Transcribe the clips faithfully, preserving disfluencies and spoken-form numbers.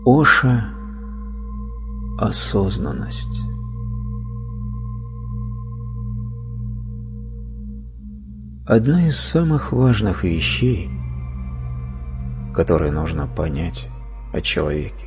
Оша – осознанность. Одна из самых важных вещей, которые нужно понять о человеке,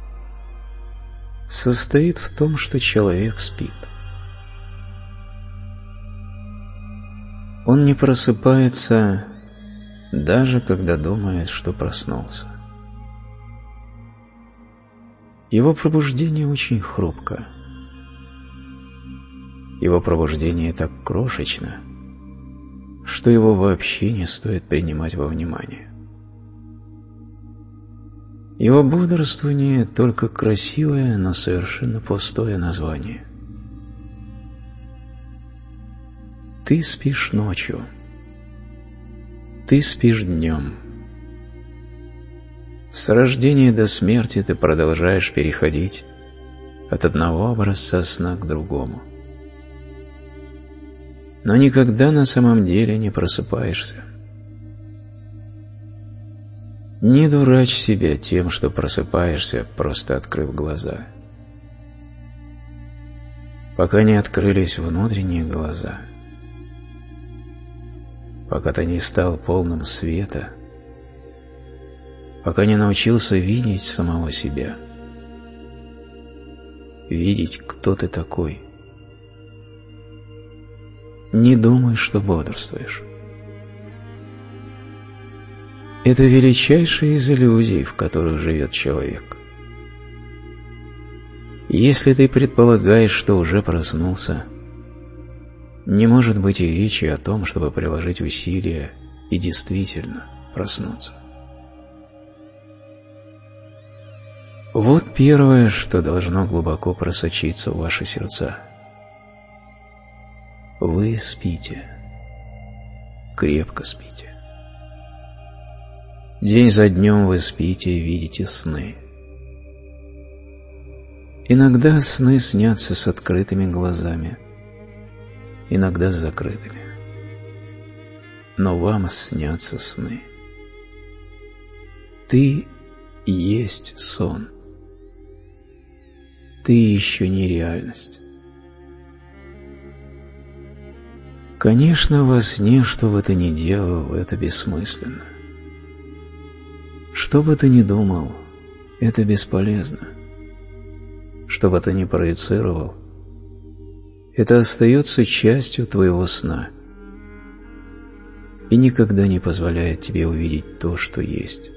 состоит в том, что человек спит. Он не просыпается, даже когда думает, что проснулся. Его пробуждение очень хрупко. Его пробуждение так крошечно, что его вообще не стоит принимать во внимание. Его бодрствование — только красивое, но совершенно пустое название. Ты спишь ночью. Ты спишь днем. С рождения до смерти ты продолжаешь переходить от одного образца сна к другому. Но никогда на самом деле не просыпаешься. Не дурачь себя тем, что просыпаешься, просто открыв глаза. Пока не открылись внутренние глаза, пока ты не стал полным света, пока не научился видеть самого себя, видеть, кто ты такой, не думай, что бодрствуешь. Это величайшая из иллюзий, в которых живет человек. Если ты предполагаешь, что уже проснулся, не может быть и речи о том, чтобы приложить усилия и действительно проснуться. Вот первое, что должно глубоко просочиться в ваши сердца. Вы спите, крепко спите. День за днем вы спите и видите сны. Иногда сны снятся с открытыми глазами, иногда с закрытыми. Но вам снятся сны. Ты есть сон. Ты еще не реальность. Конечно, во сне, что бы ты ни делал, это бессмысленно. Что бы ты ни думал, это бесполезно. Что бы ты ни проецировал, это остается частью твоего сна и никогда не позволяет тебе увидеть то, что есть.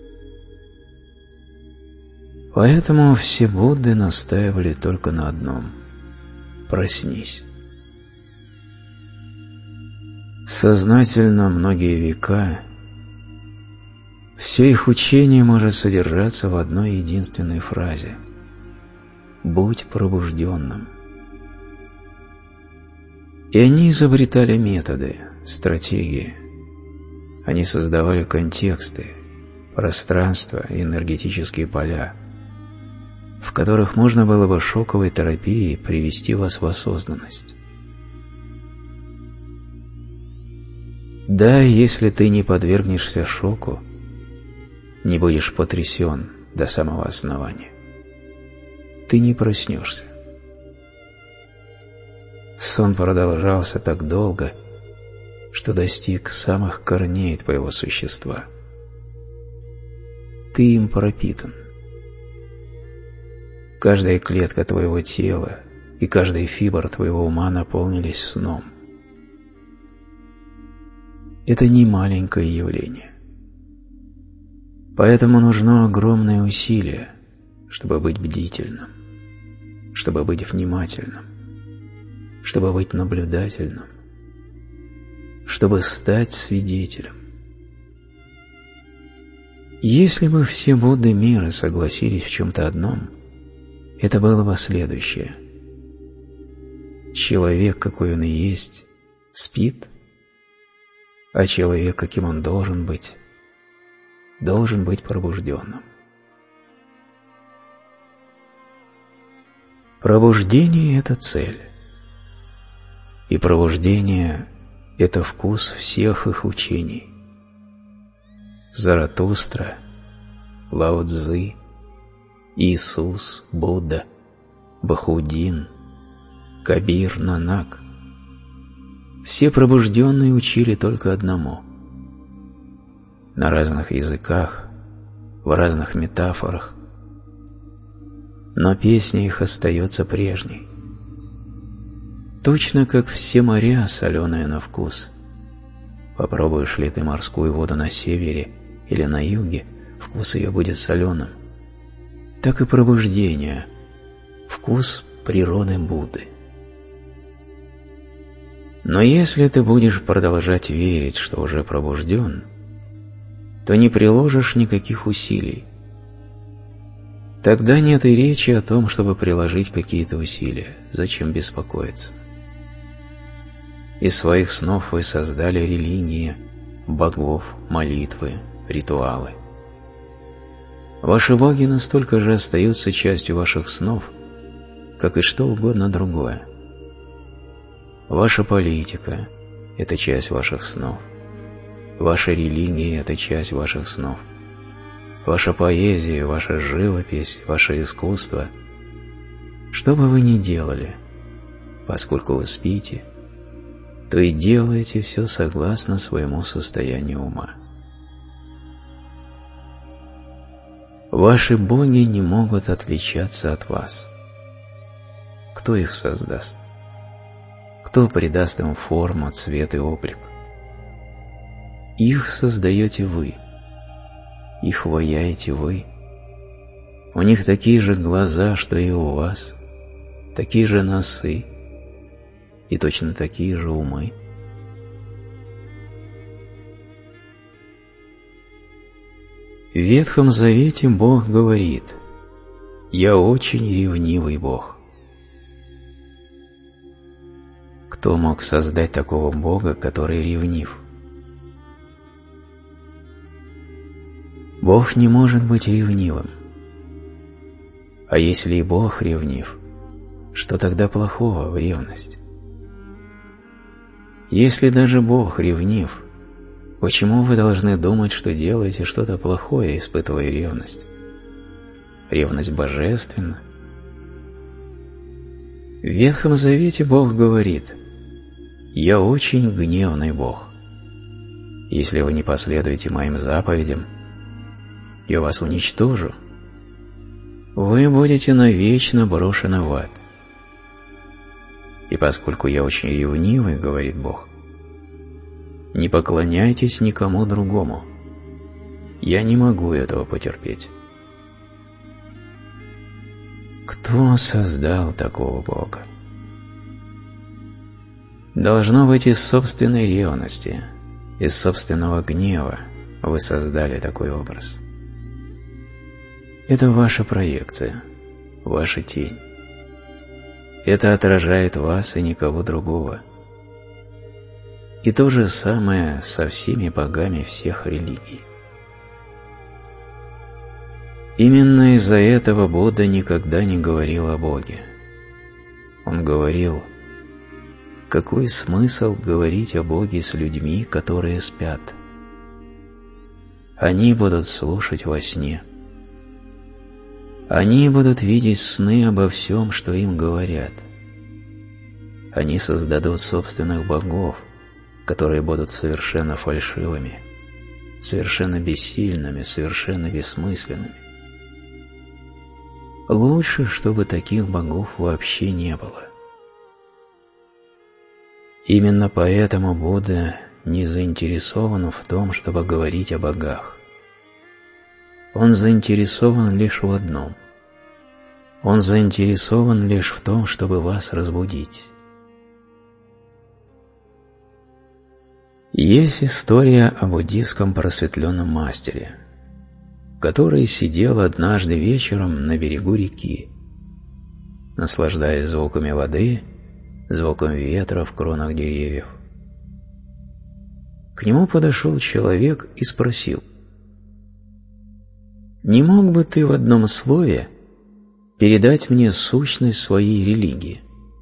Поэтому все Будды настаивали только на одном – проснись. Сознательно многие века все их учение может содержаться в одной единственной фразе – «Будь пробужденным». И они изобретали методы, стратегии. Они создавали контексты, пространства и энергетические поля, в которых можно было бы шоковой терапией привести вас в осознанность. Да, если ты не подвергнешься шоку, не будешь потрясен до самого основания, ты не проснешься. Сон продолжался так долго, что достиг самых корней твоего существа. Ты им пропитан. Каждая клетка твоего тела и каждый фибр твоего ума наполнились сном. Это не маленькое явление. Поэтому нужно огромное усилие, чтобы быть бдительным, чтобы быть внимательным, чтобы быть наблюдательным, чтобы стать свидетелем. Если бы все Будды мира согласились в чем-то одном, это было бы следующее. Человек, какой он и есть, спит, а человек, каким он должен быть, должен быть пробужденным. Пробуждение – это цель. И пробуждение – это вкус всех их учений. Заратустра, Лао Цзы, Иисус, Будда, Бахудин, Кабир, Нанак. Все пробужденные учили только одному. На разных языках, в разных метафорах, но песня их остается прежней. Точно как все моря, соленые на вкус. Попробуешь ли ты морскую воду на севере или на юге, вкус ее будет соленым. Так и пробуждение, вкус природы Будды. Но если ты будешь продолжать верить, что уже пробужден, то не приложишь никаких усилий. Тогда нет и речи о том, чтобы приложить какие-то усилия. Зачем беспокоиться? Из своих снов вы создали религии, богов, молитвы, ритуалы. Ваши боги настолько же остаются частью ваших снов, как и что угодно другое. Ваша политика – это часть ваших снов. Ваша религия – это часть ваших снов. Ваша поэзия, ваша живопись, ваше искусство – что бы вы ни делали, поскольку вы спите, то и делаете все согласно своему состоянию ума. Ваши боги не могут отличаться от вас. Кто их создаст? Кто придаст им форму, цвет и облик? Их создаете вы. Их ваяете вы. У них такие же глаза, что и у вас, такие же носы и точно такие же умы. В Ветхом Завете Бог говорит: «Я очень ревнивый Бог». Кто мог создать такого Бога, который ревнив? Бог не может быть ревнивым. А если и Бог ревнив, что тогда плохого в ревности? Если даже Бог ревнив, почему вы должны думать, что делаете что-то плохое, испытывая ревность? Ревность божественна. В Ветхом Завете Бог говорит: «Я очень гневный Бог. Если вы не последуете моим заповедям, я вас уничтожу. Вы будете навечно брошены в ад». И поскольку я очень ревнивый, говорит Бог, не поклоняйтесь никому другому. Я не могу этого потерпеть. Кто создал такого Бога? Должно быть, из собственной ревности, из собственного гнева вы создали такой образ. Это ваша проекция, ваша тень. Это отражает вас и никого другого. И то же самое со всеми богами всех религий. Именно из-за этого Будда никогда не говорил о Боге. Он говорил: какой смысл говорить о Боге с людьми, которые спят? Они будут слушать во сне. Они будут видеть сны обо всем, что им говорят. Они создадут собственных богов, которые будут совершенно фальшивыми, совершенно бессильными, совершенно бессмысленными. Лучше, чтобы таких богов вообще не было. Именно поэтому Будда не заинтересован в том, чтобы говорить о богах. Он заинтересован лишь в одном. Он заинтересован лишь в том, чтобы вас разбудить. Есть история о буддийском просветленном мастере, который сидел однажды вечером на берегу реки, наслаждаясь звуками воды, звуком ветра в кронах деревьев. К нему подошел человек и спросил: «Не мог бы ты в одном слове передать мне сущность своей религии?»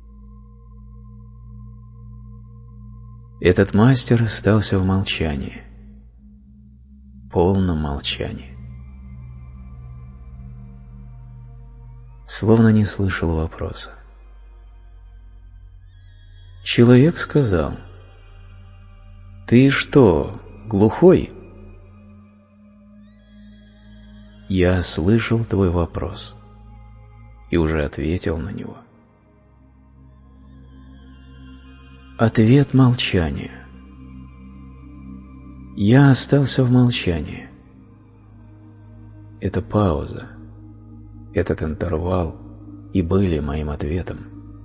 Этот мастер остался в молчании, полном молчании. словно не слышал вопроса. Человек сказал: «Ты что, глухой?» Я слышал твой вопрос и уже ответил на него. Ответ — молчание. Я остался в молчании. Эта пауза, этот интервал и были моим ответом.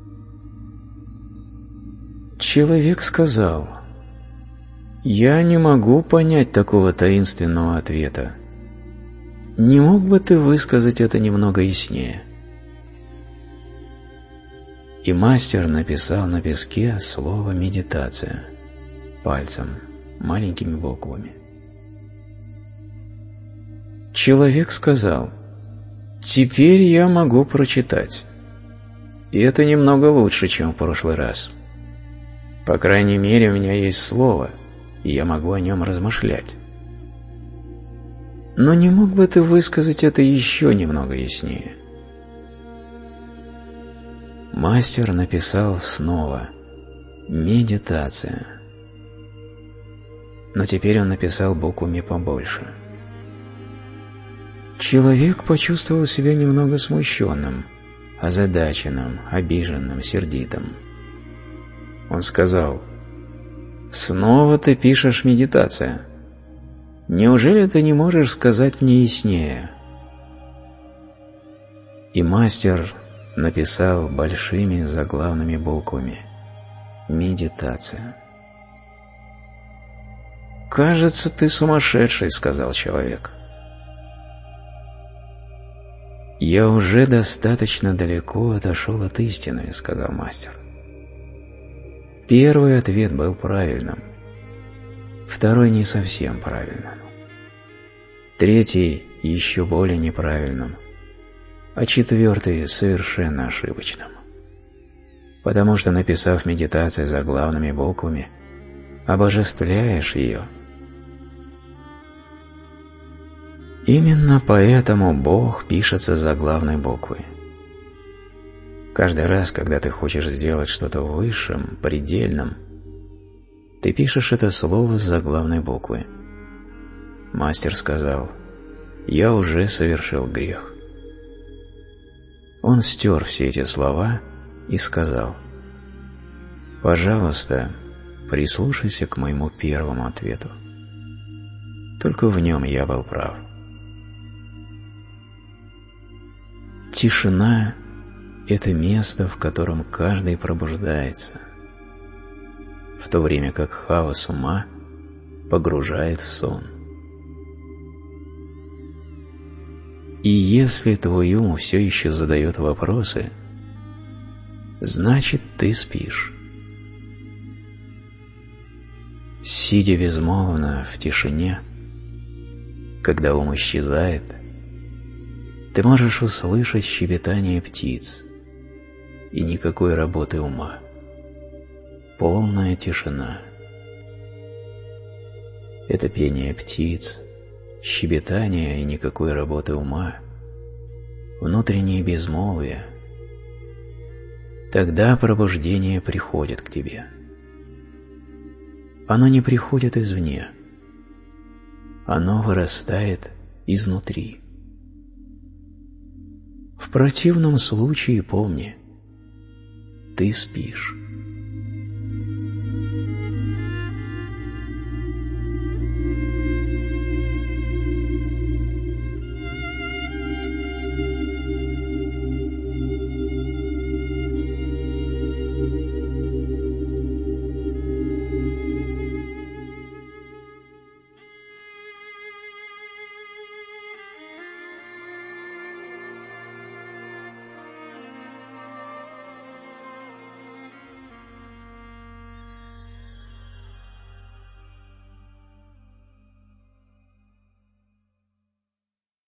Человек сказал: «Я не могу понять такого таинственного ответа. Не мог бы ты высказать это немного яснее?» И мастер написал на песке слово «медитация» пальцем, маленькими буквами. Человек сказал: «Теперь я могу прочитать. И это немного лучше, чем в прошлый раз. По крайней мере, у меня есть слово, и я могу о нем размышлять. Но не мог бы ты высказать это еще немного яснее?» Мастер написал снова «медитация». Но теперь он написал буквами побольше. Человек почувствовал себя немного смущенным, озадаченным, обиженным, сердитым. Он сказал: «Снова ты пишешь медитация. Неужели ты не можешь сказать мне яснее?» И мастер написал большими заглавными буквами «медитация». «Кажется, ты сумасшедший», — сказал человек. «Я уже достаточно далеко отошел от истины», — сказал мастер. Первый ответ был правильным, второй не совсем правильным, третий еще более неправильным, а четвертый совершенно ошибочным. Потому что, написав медитацию заглавными буквами, обожествляешь ее. Именно поэтому Бог пишется заглавной буквой. Каждый раз, когда ты хочешь сделать что-то высшим, предельным, ты пишешь это слово с заглавной буквы. Мастер сказал: «Я уже совершил грех». Он стер все эти слова и сказал: «Пожалуйста, прислушайся к моему первому ответу. Только в нем я был прав». Тишина — это место, в котором каждый пробуждается, в то время как хаос ума погружает в сон. И если твой ум все еще задает вопросы, значит, ты спишь. Сидя безмолвно в тишине, когда ум исчезает, ты можешь услышать щебетание птиц и никакой работы ума. Полная тишина. Это пение птиц, щебетание и никакой работы ума, внутреннее безмолвие. Тогда пробуждение приходит к тебе. Оно не приходит извне. Оно вырастает изнутри. В противном случае помни, ты спишь.